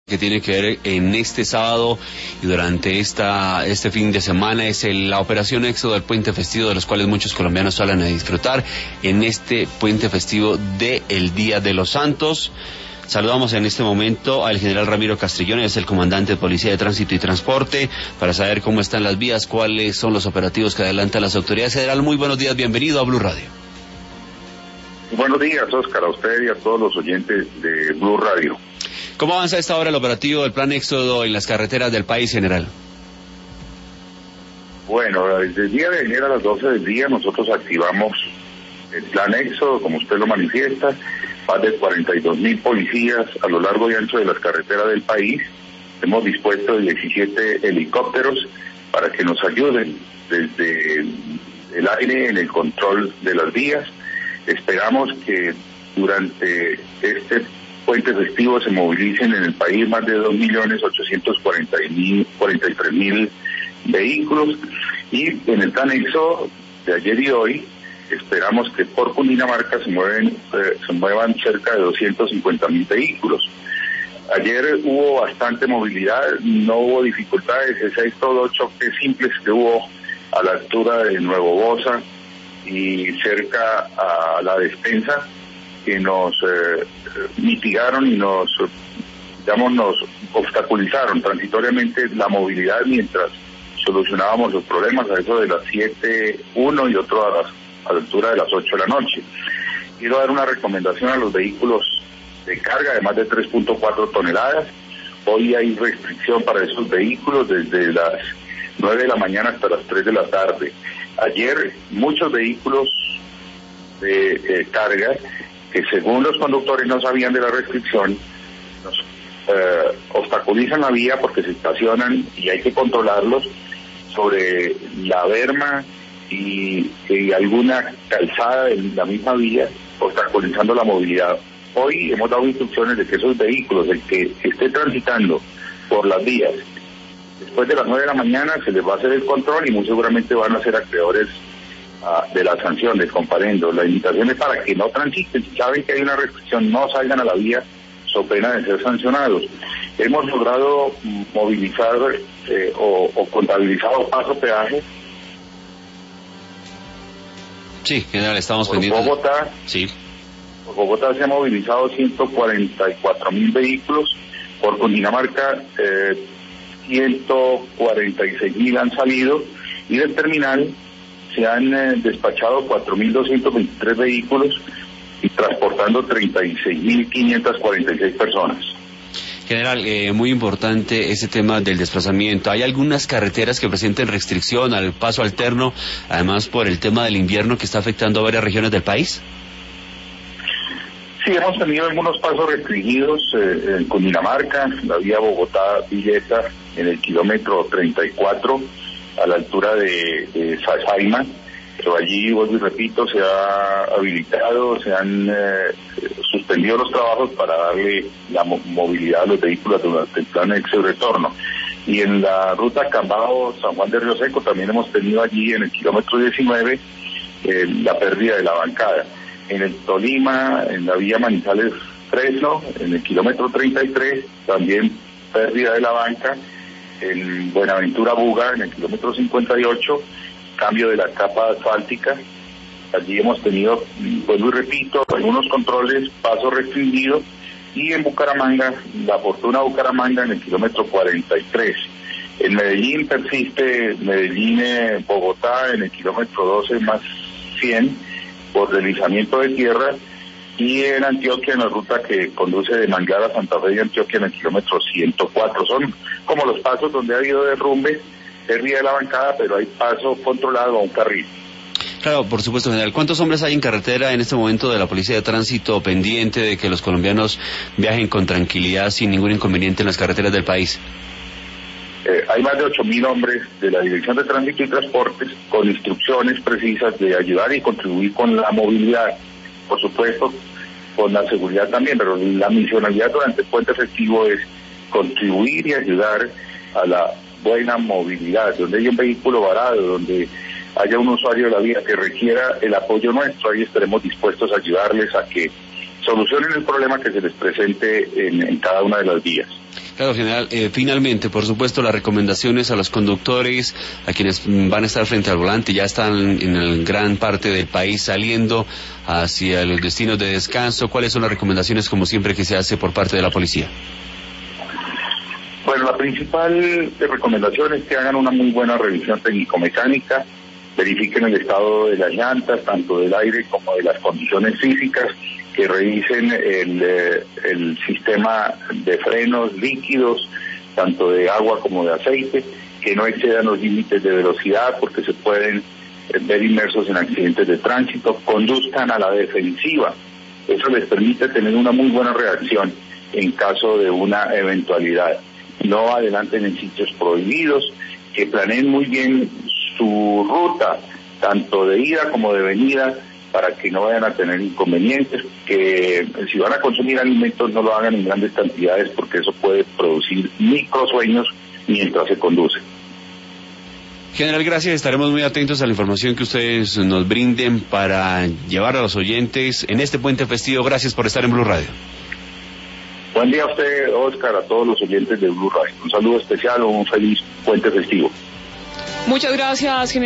que tiene que ver en este sábado y durante este fin de semana es la operación Éxodo del Puente Festivo, de los cuales muchos colombianos salen a disfrutar en este Puente Festivo del Día de los Santos. Saludamos en este momento al general Ramiro Castrillón, es el comandante de Policía de Tránsito y Transporte, para saber cómo están las vías, cuáles son los operativos que adelantan las autoridades. General, muy buenos días, bienvenido a Blue Radio. Buenos días, Oscar, a usted y a todos los oyentes de Blue Radio. ¿Cómo avanza a esta hora el operativo del Plan Éxodo en las carreteras del país, general? Bueno, desde el día de ayer a las 12 del día nosotros activamos el Plan Éxodo, como usted lo manifiesta, más de 42.000 policías a lo largo y ancho de las carreteras del país. Hemos dispuesto 17 helicópteros para que nos ayuden desde el aire en el control de las vías. Esperamos que durante este puente festivo se movilicen en el país más de 2.843.000 vehículos, y en el plan Éxodo de ayer y hoy esperamos que por Cundinamarca se muevan cerca de 250.000 vehículos. Ayer hubo bastante movilidad, no hubo dificultades, excepto 2 choques simples que hubo a la altura de Nuevo Bosa y cerca a la Despensa, que nos mitigaron y nos obstaculizaron transitoriamente la movilidad mientras solucionábamos los problemas a eso de las 7:01 y otro a la altura de las 8 de la noche. Quiero dar una recomendación a los vehículos de carga de más de 3.4 toneladas. Hoy hay restricción para esos vehículos desde las 9 de la mañana hasta las 3 de la tarde. Ayer muchos vehículos de carga que según los conductores no sabían de la restricción, nos obstaculizan la vía porque se estacionan y hay que controlarlos sobre la berma y alguna calzada de la misma vía, obstaculizando la movilidad. Hoy hemos dado instrucciones de que esos vehículos, el que esté transitando por las vías, después de las 9 de la mañana se les va a hacer el control y muy seguramente van a ser acreedores de la sanción, del comparendo. La invitación es para que no transiten, si saben que hay una restricción, no salgan a la vía, so pena de ser sancionados. Hemos logrado movilizar o contabilizado paso-peaje. Sí, general, estamos pendientes. Bogotá, sí. Por Bogotá se han movilizado 144.000 vehículos, por Cundinamarca 146.000 han salido, y del terminal se han despachado 4.223 vehículos y transportando 36.546 personas. General, muy importante ese tema del desplazamiento. ¿Hay algunas carreteras que presenten restricción al paso alterno, además por el tema del invierno que está afectando a varias regiones del país? Sí, hemos tenido algunos pasos restringidos en Cundinamarca, la vía Bogotá-Villeta, en el kilómetro 34, a la altura de Sasaima, pero allí, vuelvo y repito, se ha habilitado, se han suspendido los trabajos para darle la movilidad a los vehículos durante el plan Éxodo retorno. Y en la ruta Cambao-San Juan de Río Seco también hemos tenido allí en el kilómetro 19 la pérdida de la bancada. En el Tolima, en la vía Manizales-Fresno, en el kilómetro 33, también pérdida de la banca. En Buenaventura-Buga, en el kilómetro 58, cambio de la capa asfáltica. Allí hemos tenido, vuelvo y repito, algunos controles, paso restringido. Y en Bucaramanga, la Fortuna Bucaramanga, en el kilómetro 43. En Medellín persiste Medellín-Bogotá, en el kilómetro 12 más 100, por deslizamiento de tierra. Y en Antioquia, en la ruta que conduce de Manglar a Santa Fe de Antioquia, en el kilómetro 104. Son como los pasos donde ha habido derrumbe, pérdida de la bancada, pero hay paso controlado a un carril. Claro, por supuesto, general. ¿Cuántos hombres hay en carretera en este momento de la Policía de Tránsito pendiente de que los colombianos viajen con tranquilidad sin ningún inconveniente en las carreteras del país? Hay más de 8.000 hombres de la Dirección de Tránsito y Transportes con instrucciones precisas de ayudar y contribuir con la movilidad, por supuesto, con la seguridad también, pero la misionalidad durante el puente festivo es contribuir y ayudar a la buena movilidad. Donde haya un vehículo varado, donde haya un usuario de la vía que requiera el apoyo nuestro, ahí estaremos dispuestos a ayudarles a que solucionen el problema que se les presente en cada una de las vías. Claro, general, finalmente, por supuesto, las recomendaciones a los conductores, a quienes van a estar frente al volante, ya están en gran parte del país saliendo hacia los destinos de descanso. ¿Cuáles son las recomendaciones, como siempre, que se hace por parte de la policía? Bueno, la principal recomendación es que hagan una muy buena revisión técnico-mecánica, verifiquen el estado de las llantas, tanto del aire como de las condiciones físicas, que revisen el sistema de frenos líquidos, tanto de agua como de aceite, que no excedan los límites de velocidad porque se pueden ver inmersos en accidentes de tránsito, conduzcan a la defensiva. Eso les permite tener una muy buena reacción en caso de una eventualidad. No adelanten en sitios prohibidos, que planeen muy bien su ruta, tanto de ida como de venida, para que no vayan a tener inconvenientes, que si van a consumir alimentos no lo hagan en grandes cantidades porque eso puede producir microsueños mientras se conduce. General, gracias. Estaremos muy atentos a la información que ustedes nos brinden para llevar a los oyentes en este puente festivo. Gracias por estar en Blue Radio. Buen día a usted, Oscar, a todos los oyentes de Blue Radio. Un saludo especial o un feliz puente festivo. Muchas gracias, general.